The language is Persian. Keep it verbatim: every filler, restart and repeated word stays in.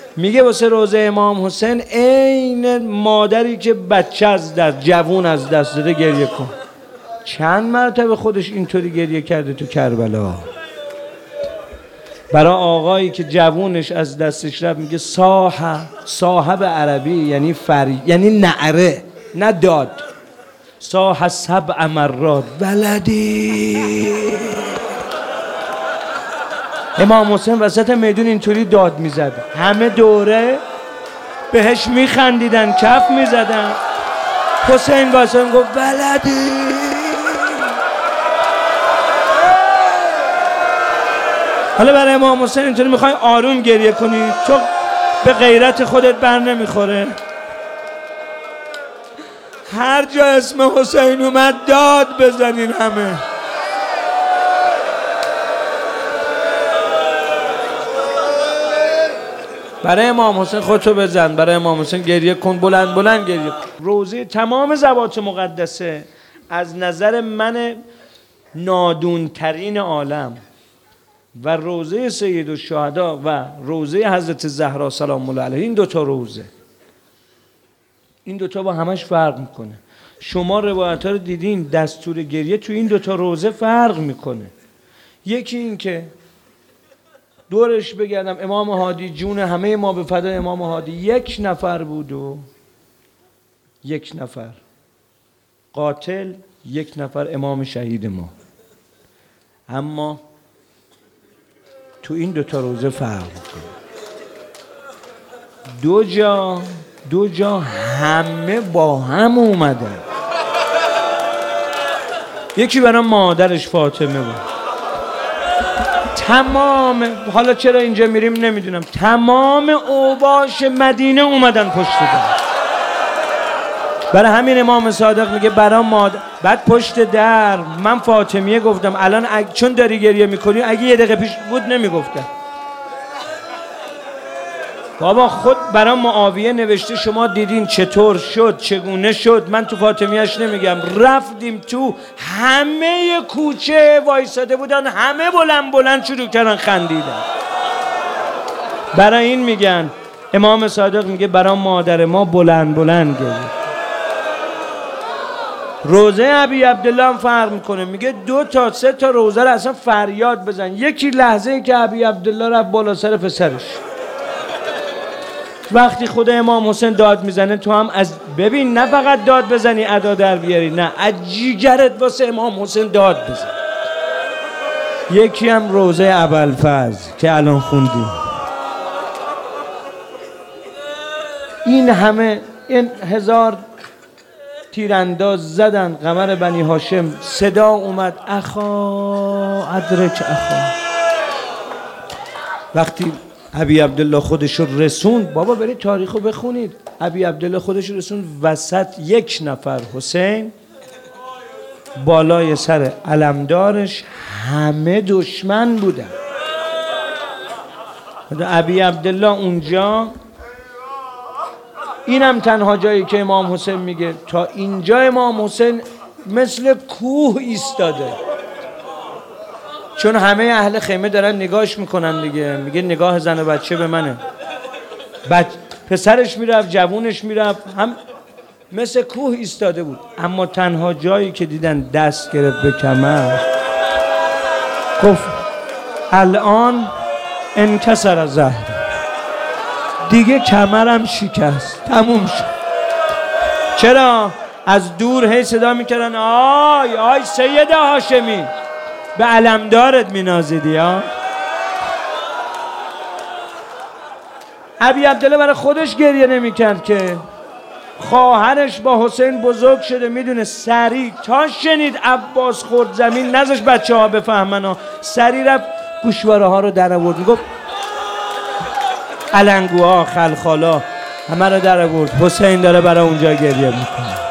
میگه واسه روزه امام حسین عین مادری که بچه از دست، جوون از دست داده گریه کن. چند مرتبه خودش اینطوری گریه کرده تو کربلا. برای آقایی که جوونش از دستش رفت میگه صاحب، صاحب عربی یعنی فری، یعنی نعره نه داد. صاحب سبع مرات ولدی. امام حسین وسط میدون اینطوری داد میزد، همه دوره بهش میخندیدن، کف میزدن. حسین واسه گفت ولدی. حالا برای امام حسین اینطوری میخوای آروم گریه کنی، تو به غیرت خودت بر نمیخوره. هر جا اسم حسین اومد داد بزنین همه. برای امام حسین خودتو بزن، برای امام حسین گریه کن، بلند بلند گریه کن. روزه تمام زوات مقدسه از نظر من نادونترین عالم و روزه سید الشهدا و روزه حضرت زهرا سلام الله علیها، این دوتا روزه، این دوتا با همش فرق میکنه. شما روایت ها رو دیدین، دستور گریه تو این دوتا روزه فرق میکنه. یکی این که دورش بگردم امام هادی جون همه ما به فدای امام هادی، یک نفر بود و یک نفر قاتل، یک نفر امام شهید ما. اما تو این دوتا روزه فرق میکنه. دو جا دو جا همه با هم اومدن. یکی برای مادرش فاطمه بود، تمام، حالا چرا اینجا میریم نمیدونم، تمام اوباش مدینه اومدن پشت در. برای همین امام صادق میگه برای مادر. بعد پشت در من فاطمیه گفتم، الان اگ... چون داری گریه میکنی، اگه یه دقیقه پیش بود نمیگفتم. بابا خود برای معاویه نوشته، شما دیدین چطور شد، چگونه شد. من تو فاطمیهش نمیگم، رفتیم تو، همه کوچه وایساده بودن، همه بلند بلند شروع کردن خندیدن. برای این میگن امام صادق میگه برای مادر ما بلند بلند گرید. روزه ابی عبدالله هم فرق میکنه، میگه دو تا سه تا روزه رو اصلا فریاد بزن. یکی لحظه ای که ابی عبدالله رفت بالا سر پسرش، وقتی خود امام حسین داد میزنه تو هم از ببین، نه فقط داد بزنی ادا در بیاری، نه از جیگرت واسه امام حسین داد بزن. یکی هم روزه ابوالفضل که الان خوندیم. این همه این هزار تیرانداز زدن قمر بنی هاشم، صدا اومد اخا ادرک اخا. وقتی ابی عبدالله خودش رو رسوند، بابا برید تاریخ رو بخونید، ابی عبدالله خودش رو رسوند وسط یک نفر حسین، بالای سر علمدارش همه دشمن بودن. ابی عبدالله اونجا، اینم تنها جایی که امام حسین میگه تا اینجا امام حسین مثل کوه ایستاده، چون همه اهل خیمه دارن نگاهش میکنن دیگه. میگه نگاه زن و بچه به منه، بچ... پسرش میرفت، جوونش میرفت، هم مثل کوه ایستاده بود. اما تنها جایی که دیدن دست گرفت به کمر، گفت الان انکسر زهر، دیگه کمرم شکست، تموم شد. چرا؟ از دور هی صدا میکردن آی آی سید هاشمی، به علمدارت مینازیدی ها. ابی عبدالله برای خودش گریه نمیکرد که خواهرش با حسین بزرگ شده، میدونه. سریع تا شنید عباس خورد زمین، نذاش بچه ها بفهمن ها، سریع رفت گوشواره ها رو در آورد، میگفت علنگوها خلخالا همه رو در آورد، حسین داره برای اونجا گریه میکنه.